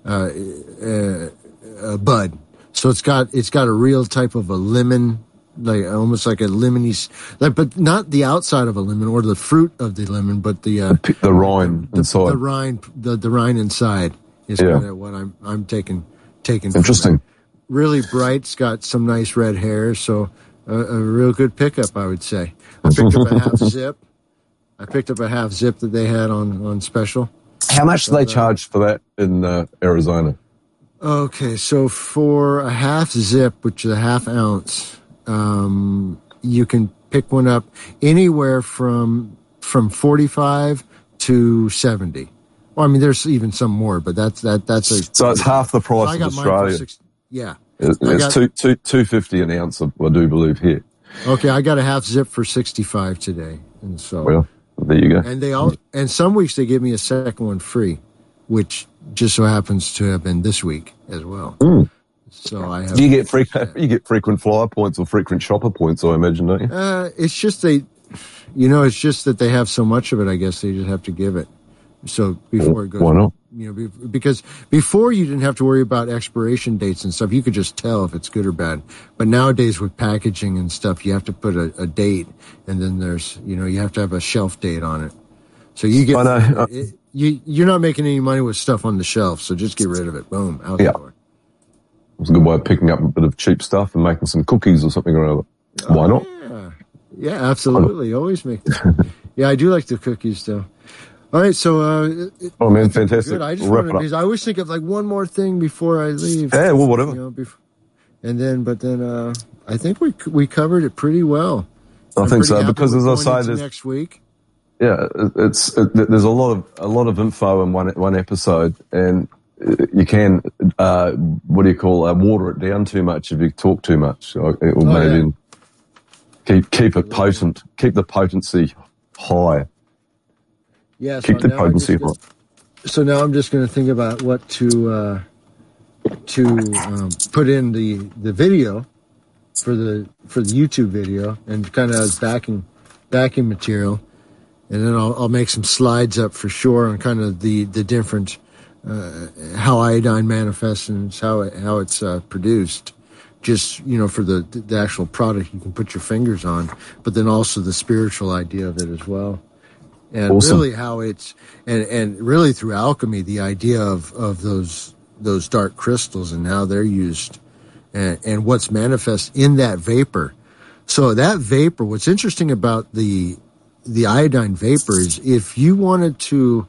bud. So it's got a real type of a lemon, like almost like a lemony, but not the outside of a lemon or the fruit of the lemon, but the rind inside. The rind inside is kind of what I'm taking. Interesting. Really bright. It's got some nice red hair. So a real good pickup, I would say. I picked up a half zip that they had on special. How much do they charge for that in Arizona? Okay, so for a half zip, which is a half ounce, you can pick one up anywhere from 45 to 70. Well, I mean, there's even some more, but that's so it's half the price of Australia. Yeah. It's $2.50 an ounce, I do believe, here. Okay, I got a half zip for 65 today, and so there you go. And some weeks they give me a second one free, which just so happens to have been this week as well. Mm. So I have. Do you get frequent flyer points or frequent shopper points? I imagine, don't you? It's just it's just that they have so much of it. I guess they just have to give it. So before it goes, why not? Because before you didn't have to worry about expiration dates and stuff. You could just tell if it's good or bad. But nowadays with packaging and stuff, you have to put a date, and then there's, you have to have a shelf date on it. So you get, you're not making any money with stuff on the shelf. So just get rid of it. Boom, out the door. It's a good way of picking up a bit of cheap stuff and making some cookies or something or other. Why not? Yeah, absolutely. Always make them. Yeah, I do like the cookies though. All right, so fantastic. Good. I just wanted, because I always think of like one more thing before I leave. Yeah, well, whatever. But then I think we covered it pretty well. I think so, because as I say, there's next week. Yeah, there's a lot of info in one episode, and you can water it down too much if you talk too much. It will keep it potent, keep the potency high. Yeah, keep the potency high. So now I'm just going to think about what to put in the video for the YouTube video, and kind of as backing material, and then I'll make some slides up for sure on kind of the different iodine manifests and how it's produced. Just, for the actual product you can put your fingers on, but then also the spiritual idea of it as well. And Awesome. Really how it's, and really through alchemy, the idea of those dark crystals and how they're used and what's manifest in that vapor. So that vapor, what's interesting about the iodine vapor is if you wanted to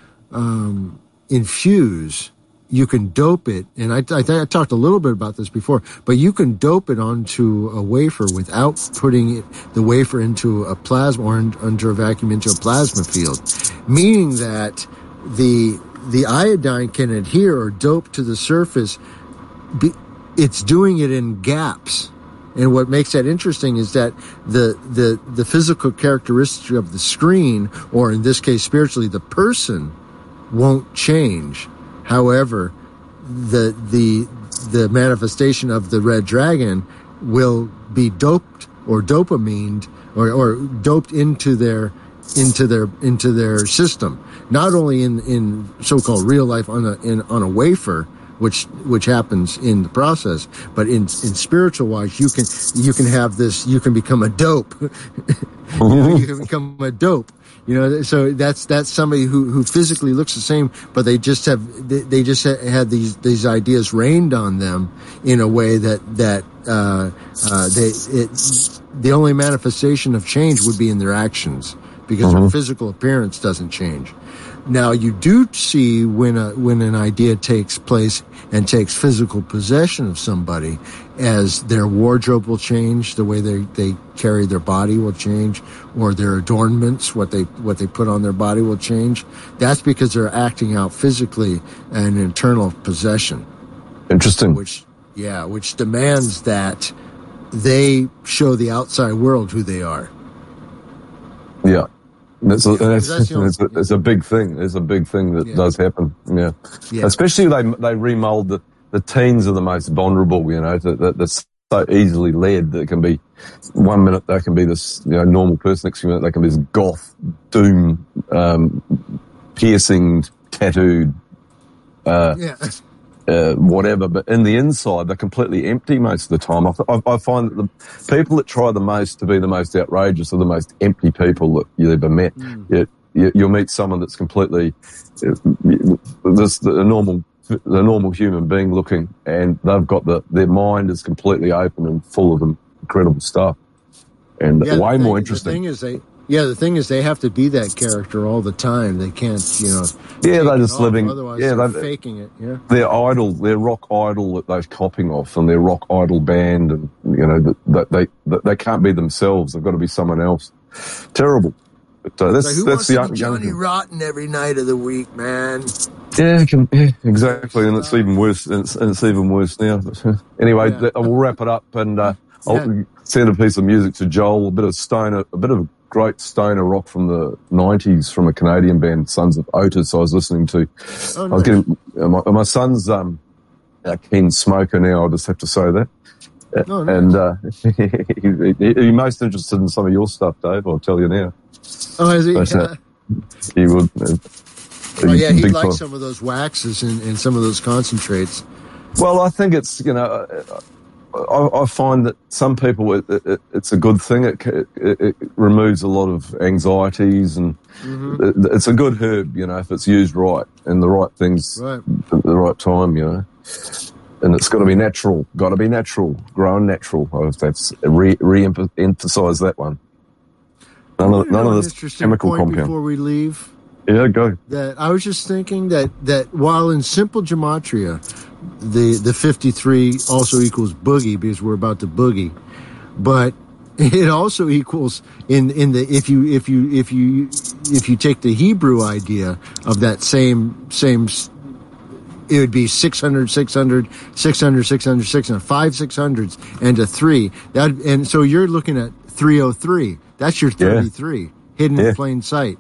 infuse, you can dope it, and I talked a little bit about this before, but you can dope it onto a wafer without putting the wafer into a plasma or under a vacuum into a plasma field, meaning that the iodine can adhere or dope to the surface. It's doing it in gaps. And what makes that interesting is that the physical characteristic of the screen, or in this case spiritually, the person, won't change. However, the manifestation of the red dragon will be doped or dopamined or doped into their system. Not only in so-called real life on a wafer, which happens in the process, but in spiritual wise, you can have this. You can become a dope. You can become a dope. So that's somebody who physically looks the same, but they just had these ideas rained on them in a way that the only manifestation of change would be in their actions, because their physical appearance doesn't change. Now, you do see when an idea takes place and takes physical possession of somebody, as their wardrobe will change, the way they carry their body will change, or their adornments, what they put on their body will change. That's because they're acting out physically an internal possession. Interesting. Which demands that they show the outside world who they are. Yeah. It's a big thing. It's a big thing that does happen. Yeah. Especially they remold the teens are the most vulnerable. They're so easily led. That can be 1 minute they can be this normal person, next minute they can be this goth, doom, piercing, tattooed, whatever. But in the inside, they're completely empty most of the time. I find that the people that try the most to be the most outrageous are the most empty people that you ever met. You'll meet someone that's completely the normal human being looking, and they've got their mind is completely open and full of incredible stuff, and way more interesting. The thing is they have to be that character all the time. They can't, they're just living. Otherwise, they're faking it. Yeah, their idol, their rock idol that they're copying off, and their rock idol band, and they can't be themselves. They've got to be someone else. Terrible. But who wants to be Johnny Rotten every night of the week, man? Yeah, exactly, and it's even worse. It's even worse now. But anyway, we'll wrap it up, and I'll send a piece of music to Joel. A bit of great stoner rock from the 90s from a Canadian band, Sons of Otis, I was listening to. Oh, nice. I was getting, my son's a keen smoker now, I'll just have to say that. Oh, nice. And he's most interested in some of your stuff, Dave, I'll tell you now. Oh, is he? But, he would. He likes some of those waxes and some of those concentrates. Well, I think it's, I find that some people, it's a good thing. It removes a lot of anxieties, and it's a good herb, if it's used right and the right things at the right time, And it's got to be natural. Growing natural. I have to re-emphasize that one. None of this chemical compound. Before we leave. Yeah, go. That I was just thinking that while in simple gematria, the 53 also equals boogie, because we're about to boogie, but it also equals in the if you take the Hebrew idea of that same, it would be 600, 600, 600, 600, 600, 5 600s and a 3. And so you're looking at 303. That's your 33 hidden in plain sight.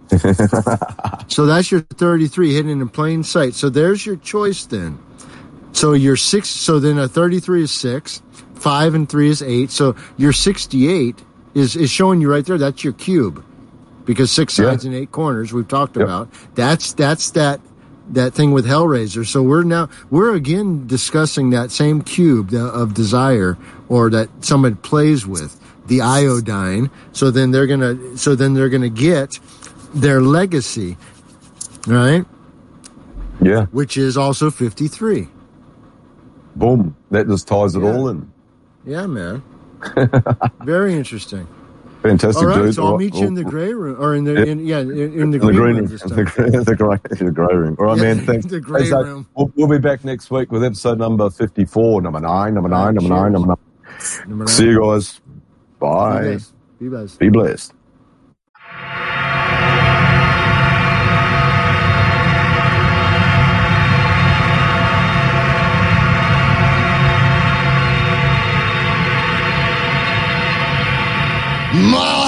So that's your 33 hidden in plain sight. So there's your choice then. So your 6. So then a 33 is 6. 5 and 3 is 8. So your 68 is showing you right there. That's your cube, because 6 sides and 8 corners we've talked about. That's that that thing with Hellraiser. So we're again discussing that same cube of desire, or that someone plays with, the iodine. So then they're gonna get their legacy, right? Yeah. Which is also 53. Boom. That just ties it all in. Yeah, man. Very interesting. Fantastic, all right, dude. so I'll meet you in the grey room, or in the green room. The grey room. All right, man. Thanks. The grey room. We'll be back next week with episode number 54, number 9. See you guys. Bye. Be blessed. Be blessed. My